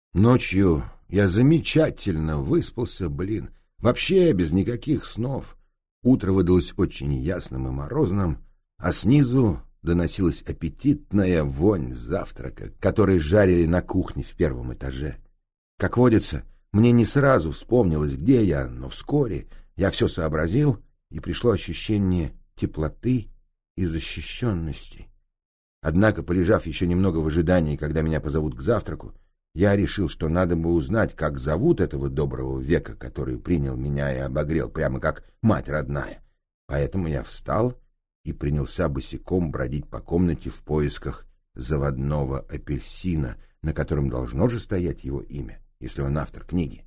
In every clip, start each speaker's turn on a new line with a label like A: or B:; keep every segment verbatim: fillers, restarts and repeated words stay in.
A: Ночью я замечательно выспался, блин. Вообще без никаких снов. Утро выдалось очень ясным и морозным, а снизу доносилась аппетитная вонь завтрака, который жарили на кухне в первом этаже. Как водится, мне не сразу вспомнилось, где я, но вскоре я все сообразил, и пришло ощущение теплоты и защищенности. Однако, полежав еще немного в ожидании, когда меня позовут к завтраку, я решил, что надо бы узнать, как зовут этого доброго века, который принял меня и обогрел, прямо как мать родная. Поэтому я встал и принялся босиком бродить по комнате в поисках заводного апельсина, на котором должно же стоять его имя, если он автор книги.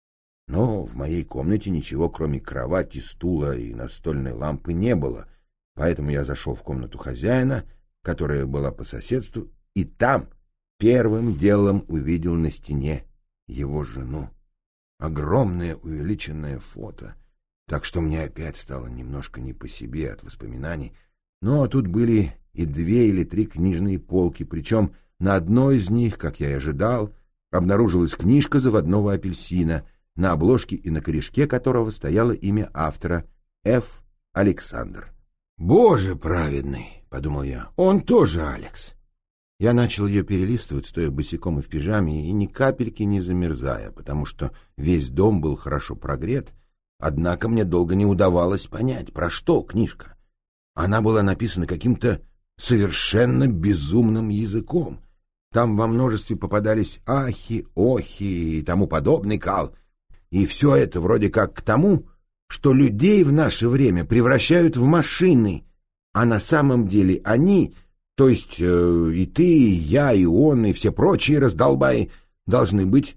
A: Но в моей комнате ничего, кроме кровати, стула и настольной лампы, не было, поэтому я зашел в комнату хозяина, которая была по соседству, и там первым делом увидел на стене его жену. Огромное увеличенное фото, так что мне опять стало немножко не по себе от воспоминаний. Но тут были и две или три книжные полки, причем на одной из них, как я и ожидал, обнаружилась книжка заводного апельсина, на обложке и на корешке которого стояло имя автора Ф. Александр. «Боже праведный!» — подумал я. «Он тоже Алекс». Я начал ее перелистывать, стоя босиком и в пижаме, и ни капельки не замерзая, потому что весь дом был хорошо прогрет. Однако мне долго не удавалось понять, про что книжка. Она была написана каким-то совершенно безумным языком. Там во множестве попадались ахи, охи и тому подобный кал. И все это вроде как к тому, что людей в наше время превращают в машины, а на самом деле они, то есть э, и ты, и я, и он, и все прочие раздолбаи, должны быть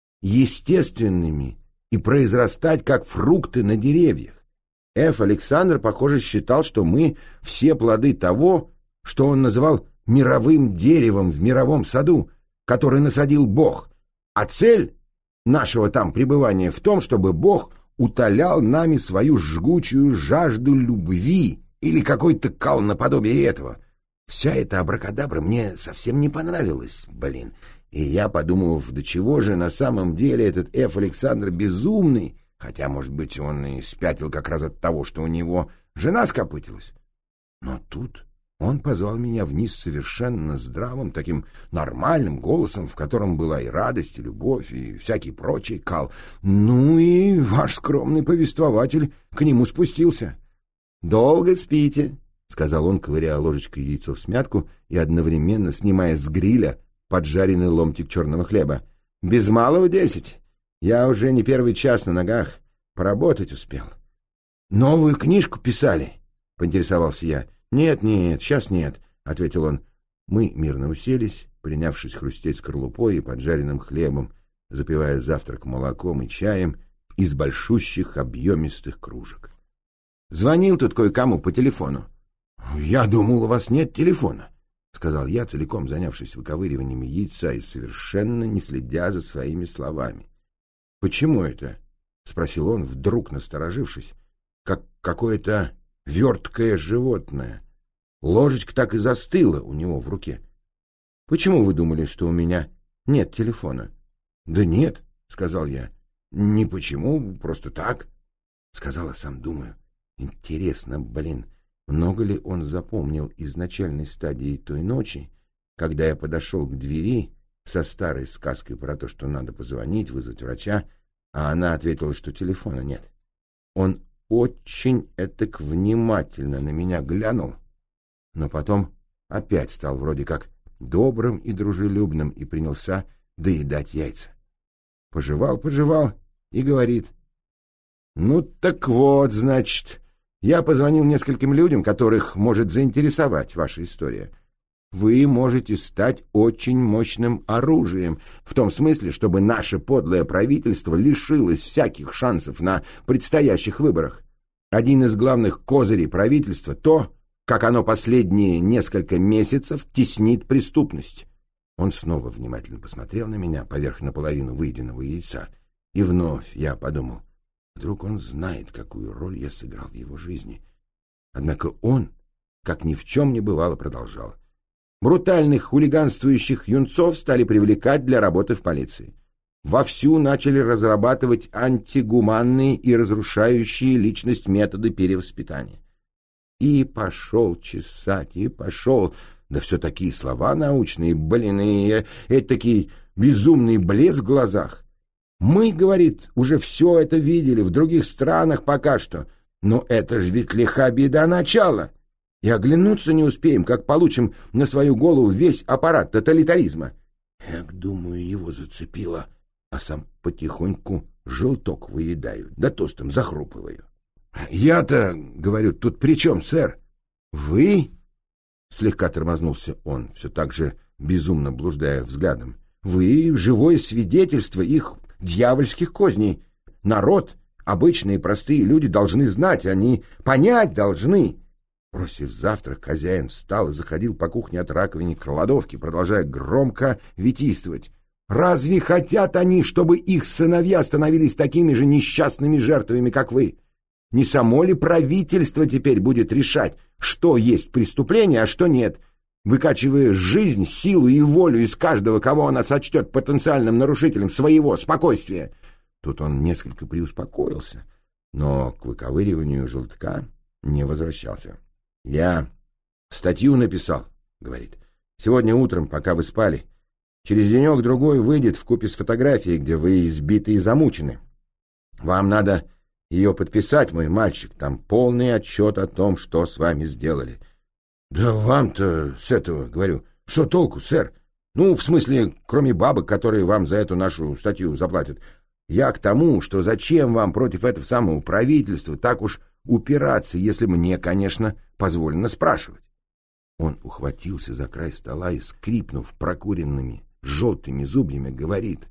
A: естественными и произрастать, как фрукты на деревьях. Ф. Александр, похоже, считал, что мы все плоды того, что он называл мировым деревом в мировом саду, который насадил Бог, а цель нашего там пребывания в том, чтобы Бог утолял нами свою жгучую жажду любви или какой-то кал наподобие этого. Вся эта абракадабра мне совсем не понравилась, блин. И я, подумав, до чего же на самом деле этот Ф. Александр безумный, хотя, может быть, он и спятил как раз от того, что у него жена скопытилась. Но тут он позвал меня вниз совершенно здравым, таким нормальным голосом, в котором была и радость, и любовь, и всякий прочий кал. Ну и ваш скромный повествователь к нему спустился. «Долго спите», — сказал он, ковыряя ложечкой яйцо в смятку и одновременно снимая с гриля поджаренный ломтик черного хлеба. «Без малого десять. Я уже не первый час на ногах. Поработать успел». «Новую книжку писали?» — поинтересовался я. «Нет, нет, сейчас нет», — ответил он. Мы мирно уселись, принявшись хрустеть скорлупой и поджаренным хлебом, запивая завтрак молоком и чаем из большущих объемистых кружек. «Звонил тут кое-кому по телефону». «Я думал, у вас нет телефона», — сказал я, целиком занявшись выковыриванием яйца и совершенно не следя за своими словами. «Почему это?» — спросил он, вдруг насторожившись, как какое-то верткое животное. Ложечка так и застыла у него в руке. «Почему вы думали, что у меня нет телефона?» «Да нет», — сказал я. «Не почему, просто так», — сказал, а сам думаю. Интересно, блин, много ли он запомнил из начальной стадии той ночи, когда я подошел к двери со старой сказкой про то, что надо позвонить, вызвать врача, а она ответила, что телефона нет. Он очень этак внимательно на меня глянул, но потом опять стал вроде как добрым и дружелюбным и принялся доедать яйца. Пожевал, пожевал и говорит: «Ну так вот, значит, я позвонил нескольким людям, которых может заинтересовать ваша история. Вы можете стать очень мощным оружием, в том смысле, чтобы наше подлое правительство лишилось всяких шансов на предстоящих выборах. Один из главных козырей правительства — то, как оно последние несколько месяцев теснит преступность». Он снова внимательно посмотрел на меня поверх наполовину выеденного яйца, и вновь я подумал: вдруг он знает, какую роль я сыграл в его жизни. Однако он, как ни в чем не бывало, продолжал: Брутальных хулиганствующих юнцов стали привлекать для работы в полиции. Вовсю начали разрабатывать антигуманные и разрушающие личность методы перевоспитания. И пошел чесать, и пошел. Да все такие слова научные, блин, и такие безумный блеск в глазах. Мы, говорит, уже все это видели в других странах пока что, но это же ведь лиха беда начала. И оглянуться не успеем, как получим на свою голову весь аппарат тоталитаризма. Эх, думаю, его зацепило, а сам потихоньку желток выедаю, да тостом захрупываю. Я-то, говорю, тут при чем, сэр? Вы? Слегка тормознулся он, все так же безумно блуждая взглядом. Вы — живое свидетельство их дьявольских козней. Народ, обычные простые люди должны знать, они понять должны. Бросив завтрак, хозяин встал и заходил по кухне от раковины к кладовке, продолжая громко витийствовать. Разве хотят они, чтобы их сыновья становились такими же несчастными жертвами, как вы? Не само ли правительство теперь будет решать, что есть преступление, а что нет, выкачивая жизнь, силу и волю из каждого, кого она сочтет потенциальным нарушителем своего спокойствия? Тут он несколько приуспокоился, но к выковыриванию желтка не возвращался. «Я статью написал», — говорит, — «сегодня утром, пока вы спали. Через денек-другой выйдет вкупе с фотографией, где вы избиты и замучены. Вам надо ее подписать, мой мальчик, там полный отчет о том, что с вами сделали». «Да вам-то с этого, — говорю, — что толку, сэр? Ну, в смысле, кроме бабок, которые вам за эту нашу статью заплатят. Я к тому, что зачем вам против этого самого правительства так уж упираться, если мне, конечно, позволено спрашивать?» Он ухватился за край стола и, скрипнув прокуренными желтыми зубьями, говорит: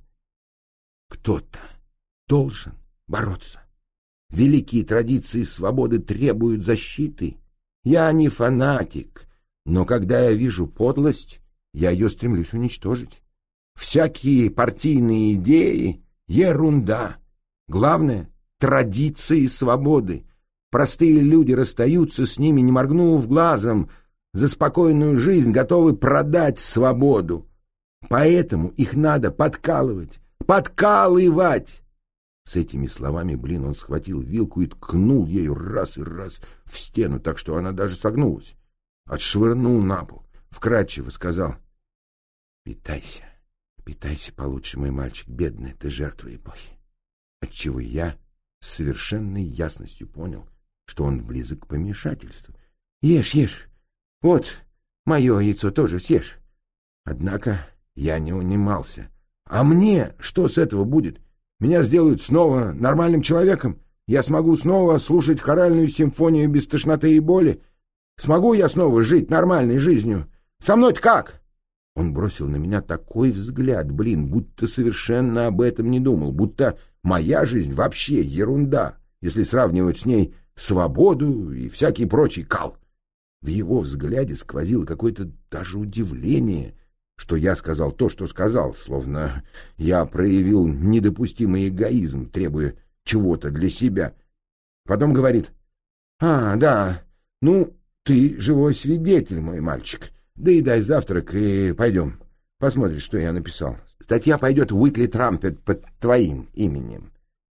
A: «Кто-то должен бороться. Великие традиции свободы требуют защиты. Я не фанатик, но когда я вижу подлость, я ее стремлюсь уничтожить. Всякие партийные идеи — ерунда. Главное — традиции свободы. Простые люди расстаются с ними, не моргнув глазом, за спокойную жизнь готовы продать свободу. Поэтому их надо подкалывать, подкалывать!» С этими словами, блин, он схватил вилку и ткнул ею раз и раз в стену, так что она даже согнулась. Отшвырнул на пол, вкратчиво сказал: «Питайся, питайся получше, мой мальчик, бедный ты жертва эпохи». Отчего я с совершенной ясностью понял, что он близок к помешательству. «Ешь, ешь, вот, мое яйцо тоже съешь». Однако я не унимался. «А мне что с этого будет? Меня сделают снова нормальным человеком? Я смогу снова слушать хоральную симфонию без тошноты и боли? Смогу я снова жить нормальной жизнью? Со мной-то как?» Он бросил на меня такой взгляд, блин, будто совершенно об этом не думал, будто моя жизнь вообще ерунда, если сравнивать с ней свободу и всякий прочий кал. В его взгляде сквозило какое-то даже удивление, что я сказал то, что сказал, словно я проявил недопустимый эгоизм, требуя чего-то для себя. Потом говорит: «А, да, ну, ты живой свидетель, мой мальчик. Да и дай завтрак, и пойдем. Посмотришь, что я написал. Статья пойдет в Уикли Трампет под твоим именем».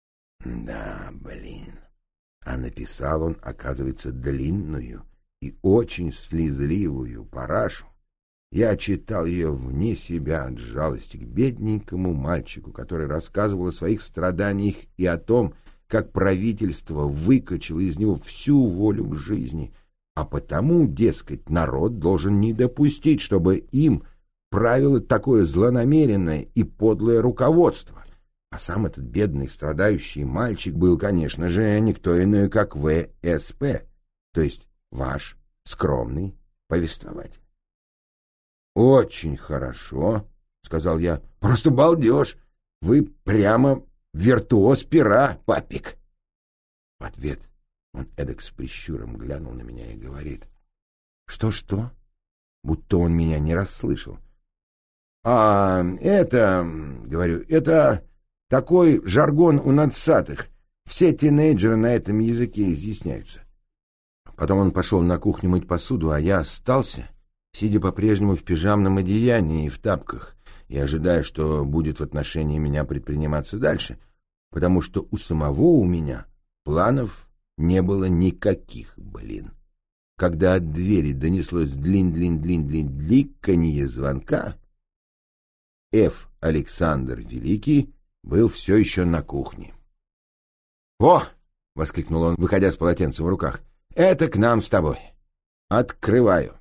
A: Да, блин. А написал он, оказывается, длинную и очень слезливую парашу. Я читал ее вне себя от жалости к бедненькому мальчику, который рассказывал о своих страданиях и о том, как правительство выкачало из него всю волю к жизни, а потому, дескать, народ должен не допустить, чтобы им правило такое злонамеренное и подлое руководство. А сам этот бедный страдающий мальчик был, конечно же, никто иной, как вэ эс пэ, то есть ваш скромный повествователь. «Очень хорошо», — сказал я. «Просто балдеж! Вы прямо виртуоз пера, папик!» В ответ он эдак с прищуром глянул на меня и говорит: «Что-что?» Будто он меня не расслышал. «А это, — говорю, — это такой жаргон у надсатых. Все тинейджеры на этом языке изъясняются». Потом он пошел на кухню мыть посуду, а я остался сидя по-прежнему в пижамном одеянии и в тапках, и ожидая, что будет в отношении меня предприниматься дальше, потому что у самого у меня планов не было никаких, блин. Когда от двери донеслось длин-длин-длин-длин-дликанье звонка, Ф. Александр Великий был все еще на кухне. «Во!» — воскликнул он, выходя с полотенцем в руках. «Это к нам с тобой. Открываю».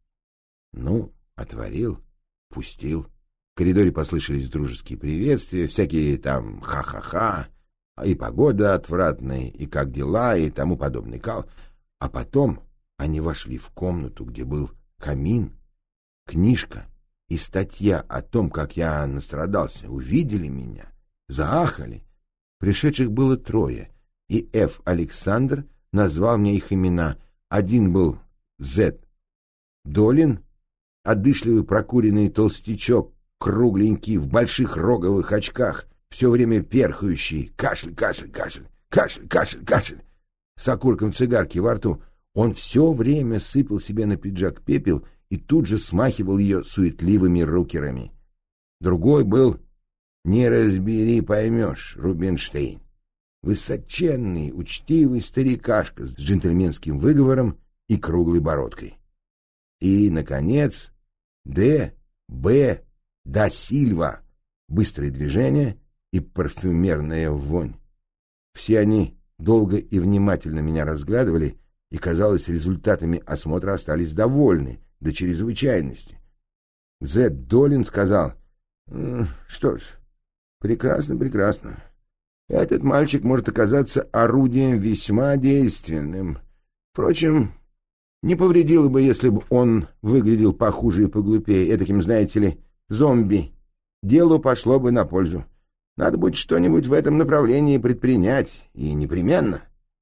A: Ну, отворил, пустил. В коридоре послышались дружеские приветствия, всякие там ха-ха-ха, и погода отвратная, и как дела, и тому подобный кал. А потом они вошли в комнату, где был камин, книжка и статья о том, как я настрадался. Увидели меня, заахали. Пришедших было трое, и Ф. Александр назвал мне их имена. Один был З. Долин, одышливый прокуренный толстячок, кругленький, в больших роговых очках, все время перхающий, кашель, кашель, кашель, кашель, кашель, кашель, с окурком цигарки во рту. Он все время сыпал себе на пиджак пепел и тут же смахивал ее суетливыми рукерами. Другой был, не разбери, поймешь, Рубинштейн. Высоченный, учтивый старикашка с джентльменским выговором и круглой бородкой. И, наконец, Д. Б. да Сильва, быстрые движения и парфюмерная вонь. Все они долго и внимательно меня разглядывали, и, казалось, результатами осмотра остались довольны до чрезвычайности. З. Долин сказал: «Что ж, прекрасно, прекрасно. Этот мальчик может оказаться орудием весьма действенным. Впрочем, не повредило бы, если бы он выглядел похуже и поглупее, этаким, знаете ли, зомби. Делу пошло бы на пользу. Надо будет что-нибудь в этом направлении предпринять, и непременно».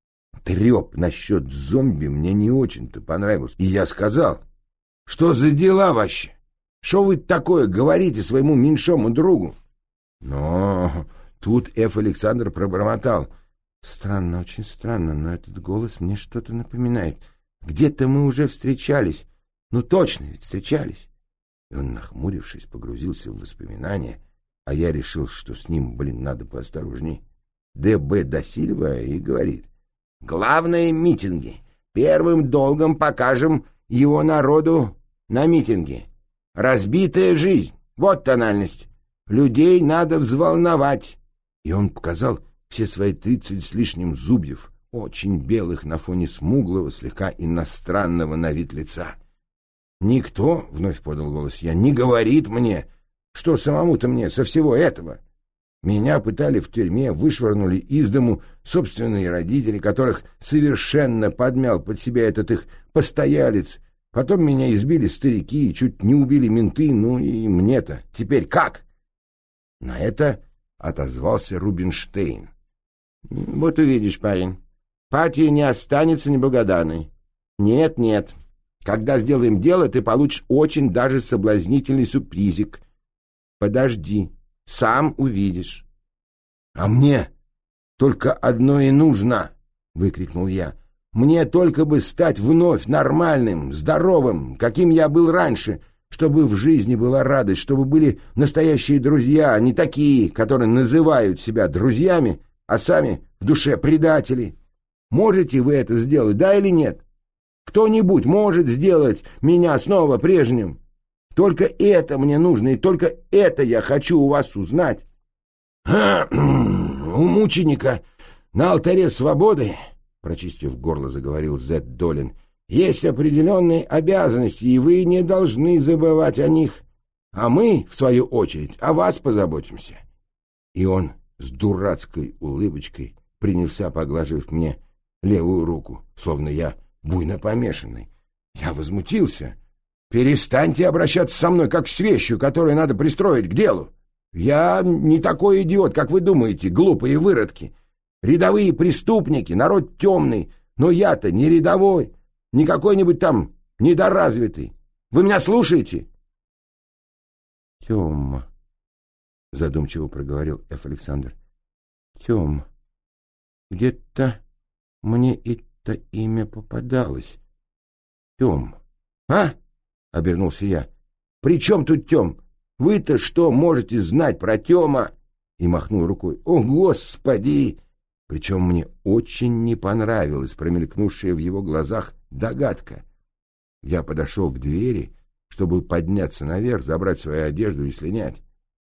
A: Треп насчет зомби мне не очень-то понравился, и я сказал: «Что за дела вообще? Что вы такое говорите своему меньшому другу?» Но тут Ф. Александр пробормотал: «Странно, очень странно, но этот голос мне что-то напоминает. Где-то мы уже встречались. Ну точно ведь встречались». И он, нахмурившись, погрузился в воспоминания, а я решил, что с ним, блин, надо поосторожней. Д. Б. да Сильва и говорит: «Главное — митинги. Первым долгом покажем его народу на митинге. Разбитая жизнь. Вот тональность. Людей надо взволновать». И он показал все свои тридцать с лишним зубьев, очень белых на фоне смуглого, слегка иностранного на вид лица. «Никто, — вновь подал голос я, — не говорит мне, что самому-то мне со всего этого. Меня пытали в тюрьме, вышвырнули из дому собственные родители, которых совершенно подмял под себя этот их постоялец. Потом меня избили старики, чуть не убили менты, ну и мне-то теперь как?» На это отозвался Рубинштейн: «Вот увидишь, парень, партия не останется неблагодарной. Нет, нет, когда сделаем дело, ты получишь очень даже соблазнительный сюрпризик. Подожди, сам увидишь». «А мне только одно и нужно!» — выкрикнул я. «Мне только бы стать вновь нормальным, здоровым, каким я был раньше, чтобы в жизни была радость, чтобы были настоящие друзья, а не такие, которые называют себя друзьями, а сами в душе предатели. Можете вы это сделать, да или нет? Кто-нибудь может сделать меня снова прежним? Только это мне нужно, и только это я хочу у вас узнать». «У мученика на алтаре свободы, — прочистив горло, заговорил З. Долин, — есть определенные обязанности, и вы не должны забывать о них. А мы, в свою очередь, о вас позаботимся». И он с дурацкой улыбочкой принялся поглаживать мне левую руку, словно я буйно помешанный. Я возмутился. «Перестаньте обращаться со мной, как с вещью, которую надо пристроить к делу. Я не такой идиот, как вы думаете, глупые выродки. Рядовые преступники, народ темный, но я-то не рядовой, не какой-нибудь там недоразвитый. Вы меня слушаете?» «Тема», — задумчиво проговорил Ф. Александр. «Тем, где-то мне это имя попадалось. Тем. А? — обернулся я. «При чем тут Тем? Вы-то что можете знать про Тема?» И махнул рукой. «О, Господи!» Причем мне очень не понравилась промелькнувшая в его глазах догадка. Я подошел к двери, чтобы подняться наверх, забрать свою одежду и слинять.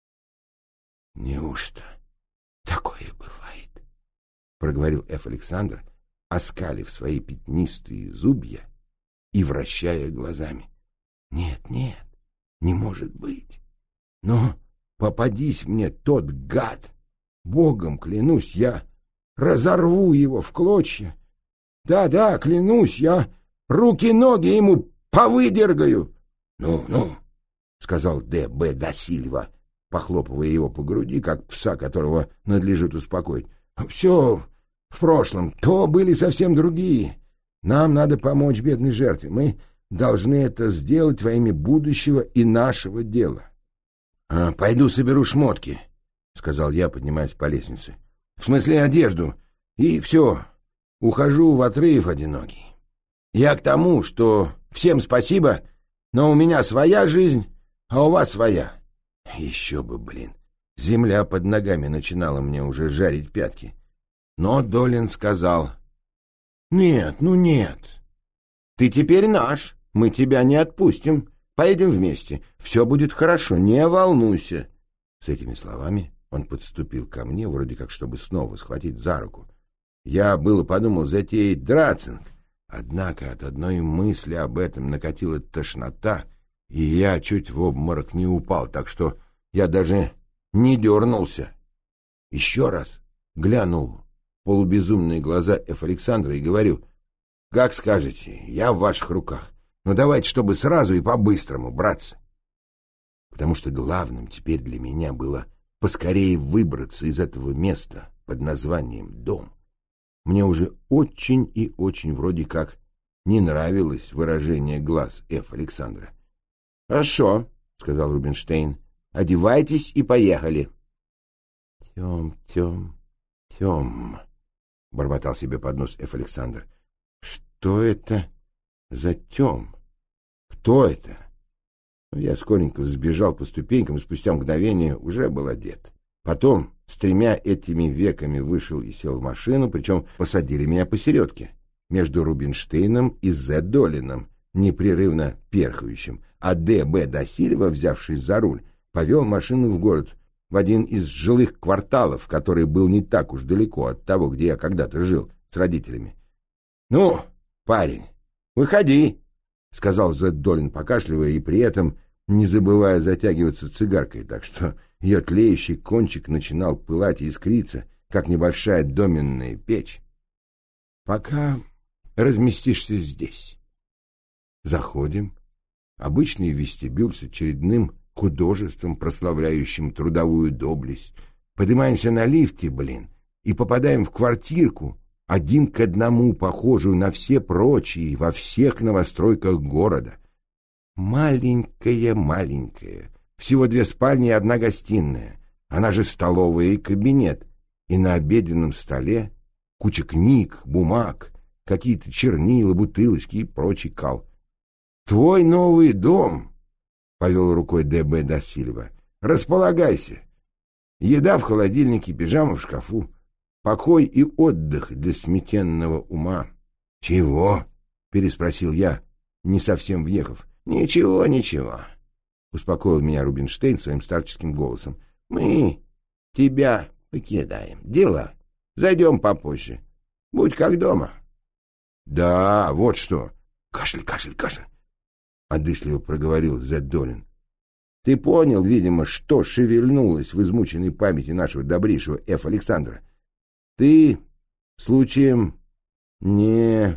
A: «Неужто такое бывает?» — проговорил Ф. Александр, оскалив свои пятнистые зубья и вращая глазами. «Нет, нет, не может быть. Но попадись мне тот гад, Богом клянусь, я разорву его в клочья. Да-да, клянусь, я руки-ноги ему повыдергаю». «Ну, ну», — сказал Д. Б. да Сильва, похлопывая его по груди, как пса, которого надлежит успокоить. «Все в прошлом, то были совсем другие. Нам надо помочь бедной жертве. Мы должны это сделать во имя будущего и нашего дела». «А, пойду соберу шмотки», — сказал я, поднимаясь по лестнице. «В смысле одежду. И все. Ухожу в отрыв одинокий. Я к тому, что всем спасибо, но у меня своя жизнь, а у вас своя». Еще бы, блин. Земля под ногами начинала мне уже жарить пятки. Но Долин сказал: «Нет, ну нет. Ты теперь наш. Мы тебя не отпустим. Поедем вместе. Все будет хорошо, не волнуйся». С этими словами он подступил ко мне, вроде как, чтобы снова схватить за руку. Я было подумал затеять драцинг, однако от одной мысли об этом накатила тошнота, и я чуть в обморок не упал, так что я даже не дернулся. Еще раз глянул в полубезумные глаза Ф. Александра и говорю: «Как скажете, я в ваших руках, но давайте, чтобы сразу и по-быстрому, братцы». Потому что главным теперь для меня было поскорее выбраться из этого места под названием «дом». Мне уже очень и очень вроде как не нравилось выражение глаз Ф. Александра. «Хорошо», — сказал Рубинштейн, — «одевайтесь и поехали». «Тем, Тем, Тем», — бормотал себе под нос Ф. Александр. «Что это за Тем? Кто это?» Я скоренько взбежал по ступенькам и спустя мгновение уже был одет. Потом с тремя этими веками вышел и сел в машину, причем посадили меня посередке, между Рубинштейном и З. Долином, непрерывно перхающим, а Д. Б. да Сильва, взявшись за руль, повел машину в город, в один из жилых кварталов, который был не так уж далеко от того, где я когда-то жил с родителями. «Ну, парень, выходи», — сказал З. Долин, покашливая и при этом не забывая затягиваться цигаркой, так что ее тлеющий кончик начинал пылать и искриться, как небольшая доменная печь. «Пока разместишься здесь». Заходим. Обычный вестибюль с очередным художеством, прославляющим трудовую доблесть. Поднимаемся на лифте, блин, и попадаем в квартирку, один к одному похожую на все прочие во всех новостройках города. Маленькая-маленькая, всего две спальни и одна гостиная, она же столовая и кабинет, и на обеденном столе куча книг, бумаг, какие-то чернила, бутылочки и прочий кал. «Твой новый дом», — повел рукой Д. Б. да Сильва, — «располагайся. Еда в холодильнике, пижама в шкафу. Покой и отдых для сметенного ума». «Чего?» — переспросил я, не совсем въехав. «Ничего, ничего», — успокоил меня Рубинштейн своим старческим голосом. «Мы тебя покидаем. Дела. Зайдем попозже. Будь как дома». «Да, вот что». «Кашель, кашель, кашель», — одышливо проговорил З. Долин. «Ты понял, видимо, что шевельнулось в измученной памяти нашего добрейшего Ф. Александра? Ты, случаем, не...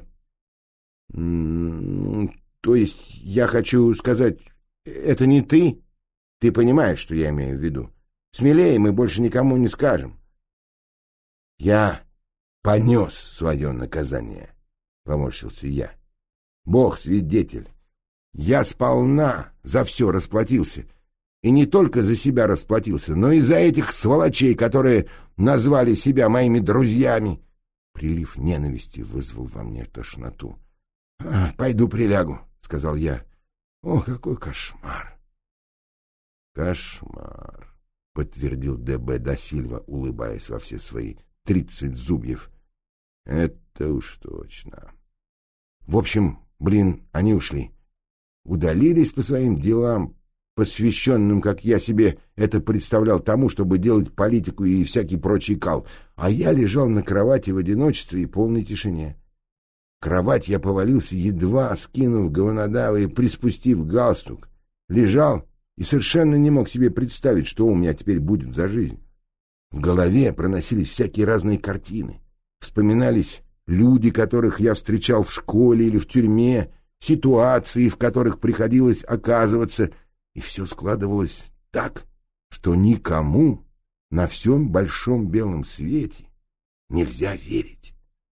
A: То есть, я хочу сказать, это не ты? Ты понимаешь, что я имею в виду? Смелее мы больше никому не скажем». «Я понес свое наказание», — поморщился я. «Бог свидетель, я сполна за все расплатился. И не только за себя расплатился, но и за этих сволочей, которые назвали себя моими друзьями». Прилив ненависти вызвал во мне тошноту. «Пойду прилягу», — сказал я. О, какой кошмар! Кошмар, подтвердил Д Б да Сильва, улыбаясь во все свои тридцать зубьев. Это уж точно. В общем, блин, они ушли. Удалились по своим делам, посвященным, как я себе это представлял, тому, чтобы делать политику и всякий прочий кал. А я лежал на кровати в одиночестве и полной тишине. В кровать я повалился, едва скинув говнодавы и приспустив галстук. Лежал и совершенно не мог себе представить, что у меня теперь будет за жизнь. В голове проносились всякие разные картины. Вспоминались люди, которых я встречал в школе или в тюрьме, ситуации, в которых приходилось оказываться, и все складывалось так, что никому на всем большом белом свете нельзя верить.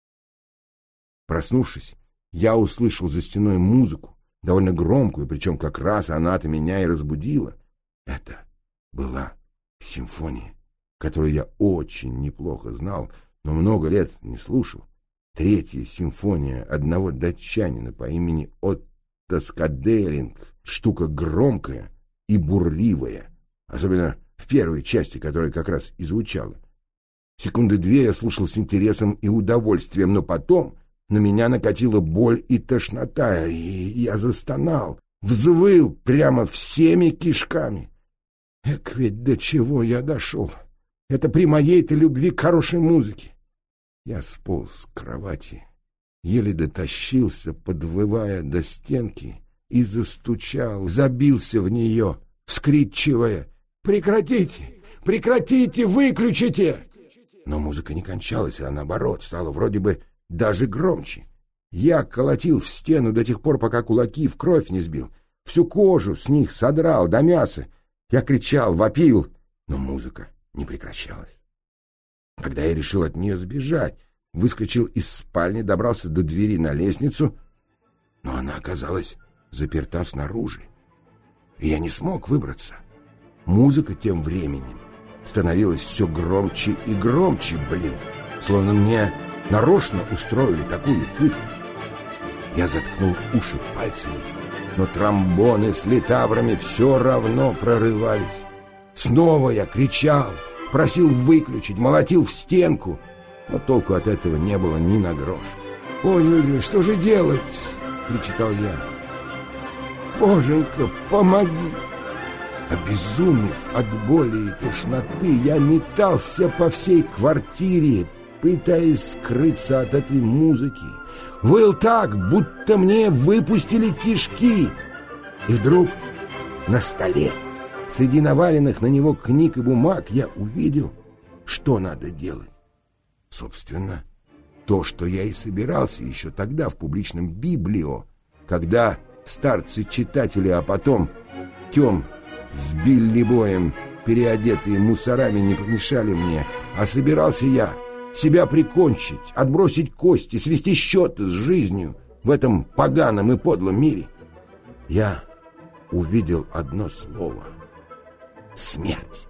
A: Проснувшись, я услышал за стеной музыку, довольно громкую, причем как раз она-то меня и разбудила. Это была симфония, которую я очень неплохо знал, но много лет не слушал. Третья симфония одного датчанина по имени Отто Скаделинг. Штука громкая и бурливая, особенно в первой части, которая как раз и звучала. Секунды две я слушал с интересом и удовольствием, но потом на меня накатила боль и тошнота, и я застонал, взвыл прямо всеми кишками. Эк, ведь до чего я дошел! Это при моей-то любви к хорошей музыке. Я сполз с кровати, еле дотащился, подвывая до стенки, и застучал, забился в нее, вскрикивая: «Прекратите! Прекратите! Выключите!» Но музыка не кончалась, а наоборот, стала вроде бы даже громче. Я колотил в стену до тех пор, пока кулаки в кровь не сбил, всю кожу с них содрал до мяса. Я кричал, вопил, но музыка не прекращалась. Когда я решил от нее сбежать, выскочил из спальни, добрался до двери на лестницу, но она оказалась заперта снаружи, и я не смог выбраться. Музыка тем временем становилась все громче и громче, блин, словно мне нарочно устроили такую пытку. Я заткнул уши пальцами, но тромбоны с литаврами все равно прорывались. Снова я кричал, просил выключить, молотил в стенку, но толку от этого не было ни на грош. «Ой-ой-ой, что же делать?» — причитал я. «Боженька, помоги!» Обезумев от боли и тошноты, я метался по всей квартире, пытаясь скрыться от этой музыки. Выл так, будто мне выпустили кишки. И вдруг на столе, среди наваленных на него книг и бумаг, я увидел, что надо делать. Собственно, то, что я и собирался еще тогда в публичном библио, когда старцы-читатели, а потом Тем с Билли Боем, переодетые мусорами, не помешали мне, а собирался я себя прикончить, отбросить кости, свести счеты с жизнью в этом поганом и подлом мире. Я увидел одно слово — смерть.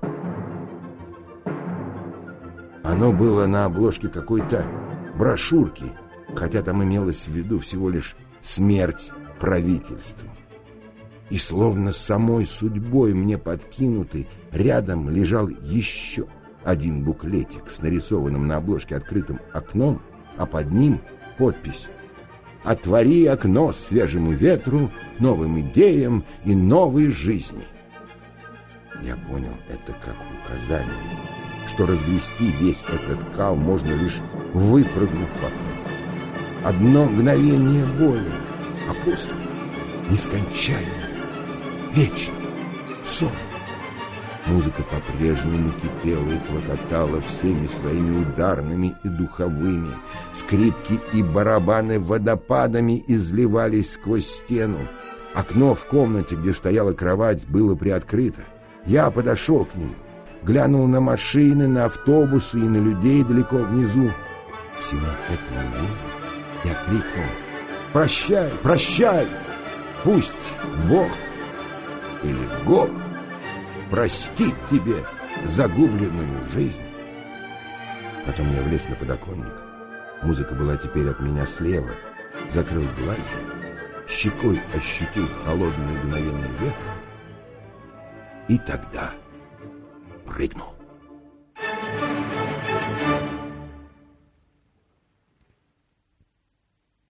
A: Оно было на обложке какой-то брошюрки, хотя там имелось в виду всего лишь смерть правительству. И словно самой судьбой мне подкинутый, рядом лежал еще один буклетик с нарисованным на обложке открытым окном, а под ним подпись: «Отвори окно свежему ветру, новым идеям и новой жизни». Я понял это как указание, что разгрести весь этот кал можно лишь выпрыгнув в окно. Одно мгновение боли, а после нескончаемый, вечный сон. Музыка по-прежнему кипела и клокотала всеми своими ударными и духовыми. Скрипки и барабаны водопадами изливались сквозь стену. Окно в комнате, где стояла кровать, было приоткрыто. Я подошел к нему, глянул на машины, на автобусы и на людей далеко внизу. Всему этому верю, я крикнул: «Прощай, прощай! Пусть Бог или Гог простит тебе загубленную жизнь». Потом я влез на подоконник. Музыка была теперь от меня слева. Закрыл глаза, щекой ощутил холодное дуновение ветра и тогда прыгнул.